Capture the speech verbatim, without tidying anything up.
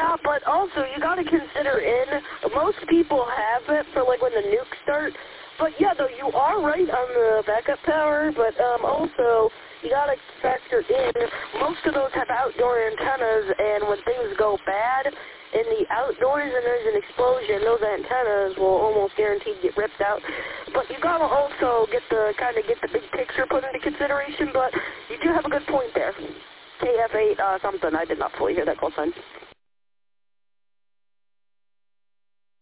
Yeah, but also you got to consider in, most people have it for like when the nukes start. But yeah, though, you are right on the backup power, but um, also you got to factor in, most of those have outdoor antennas, and when things go bad in the outdoors and there's an explosion, those antennas will almost guaranteed get ripped out. But you got to also get the, kind of get the big picture put into consideration, but you do have a good point there. K F eight uh, something, I did not fully hear that call sign.